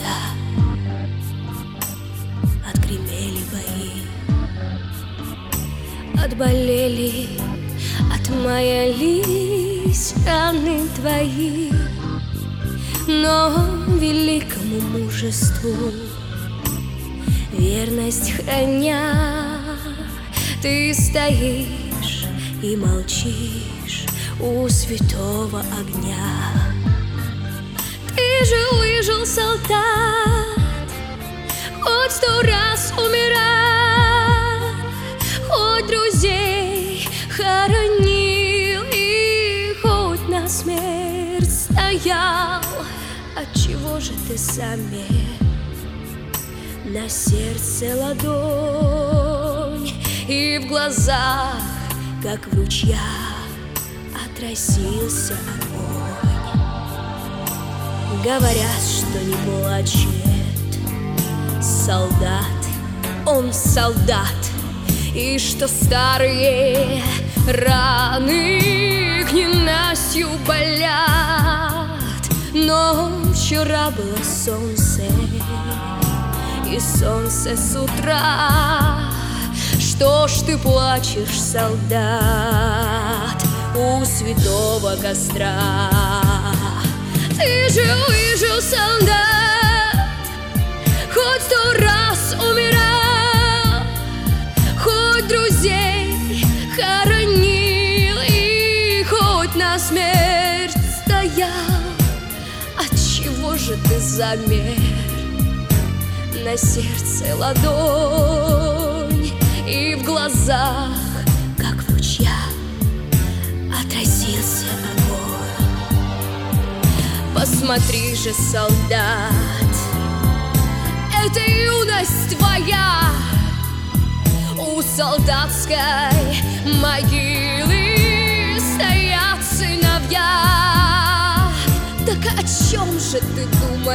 когда отгремели бои, отболели, отмаялись раны твои, но великому мужеству верность храня, ты стоишь и молчишь у святого огня. Ты же выжил, солдат, хоть 100 раз умирал, хоть друзей хоронил и хоть на смерть стоял. Отчего же ты замер? На сердце ладонь, и в глазах, как в ручьях, отразился огонь. Говорят, что не плачет солдат, он солдат, и что старые раны к ненастью болят. Но вчера было солнце, и солнце с утра. Что ж ты плачешь, солдат, у святого костра? Ты же выжил, солдат, хоть 100 раз умирал, хоть друзей хоронил и хоть на смерть стоял. Отчего же ты замер? На сердце ладонь, и в глазах, как в ручьях, отразился огонь. Посмотри же, солдат, это юность твоя, у солдатской могилы стоят сыновья. Так о чем же ты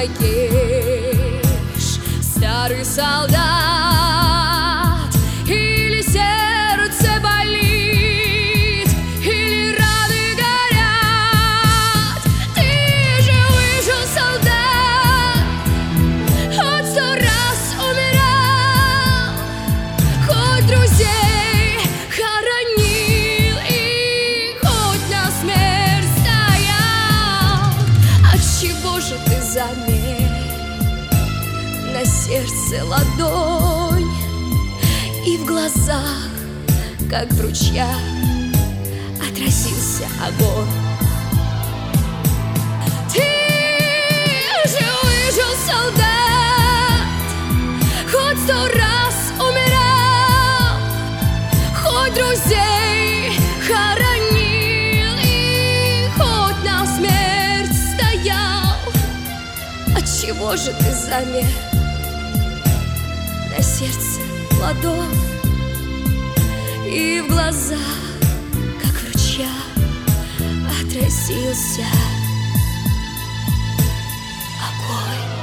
думаешь, старый солдат? Или сердце болит, или раны горят? Ты же выжил, солдат, хоть 100 раз умирал, хоть друзей хоронил и хоть на смерть стоял. Отчего же ты замер? На сердце ладонь, и в глазах, как в ручьях, отразился огонь. Ты же выжил, солдат, хоть 100 раз умирал, хоть друзей хоронил и хоть на смерть стоял. Отчего же ты замер? На сердце ладонь, и в глазах, как в ручьях, отразился огонь.